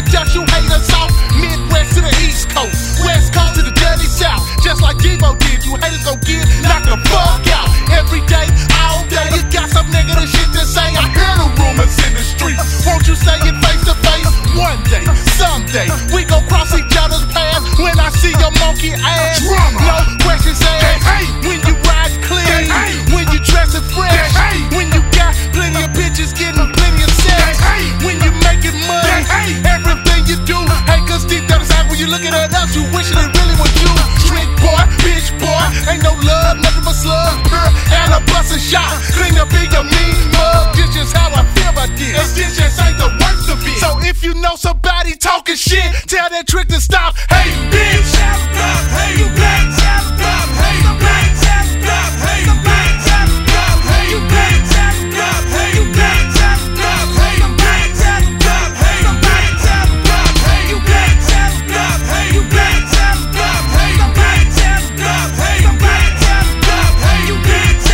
dust you haters off. Midwest to the East Coast, West Coast to the dirty South. Just like Devo did, you haters gon' get knocked the fuck out. Every day, all day, you got some negative shit to say. I hear the rumors in the streets. Won't you say it face to face? One day, someday, we gon' cross each other's paths. When I see your monkey ass, no questions asked. When you ride clean, when you dress it fresh, when you got plenty of bitches getting plenty of sex, when you making money, everything you do. Hey, cause deep down inside when you looking at us, you wishing it really was you. Trick boy, bitch boy, ain't no love, nothing but slug, and a bustin' shot. Clean up in your mean mug, this just how I feel about this. And this just ain't the worst of it. So if you know somebody talking shit, tell that trick to stop. Hey bitch, hey you bitch, hey you bitch, hey you bitch, hey you bitch, hey you bitch, hey you bitch, hey you bitch, hey you bitch, hey you bitch, hey you bitch, hey you bitch, hey you bitch, hey you bitch, hey you bitch, hey you bitch,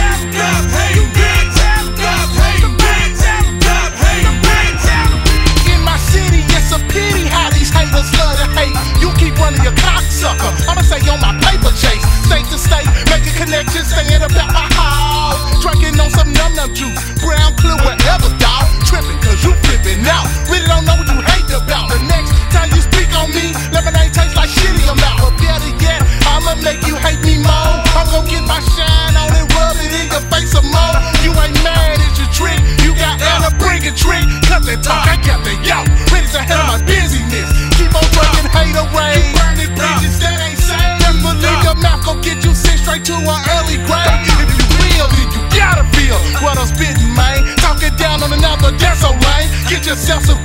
hey you bitch. In my city, it's a pity how these haters love to hate. You keep running your cocksucker, I'ma say on my paper chase. State to state, making connections, staying about my house. Drinking on some num-num juice, brown clear wherever, dawg. Tripping cause you flipping out, really don't know what you hate about. The next time you speak on me, lemonade tastes like shit in your mouth. But better yet, I'ma make you hate me more. I'm gon' get my shine on and rub it in your face some more. You ain't mad at your trick, you got Anna bring a trick. Cut that talk, I got the yo, ready to handle my busyness. Keep on drinking hater rain, burning bridges that ain't safe. Just believe your mouth gon' get you sent straight to an early grave. If you real, then you gotta feel what I'm spitting, man. Talking down on another, that's so lame. Get yourself some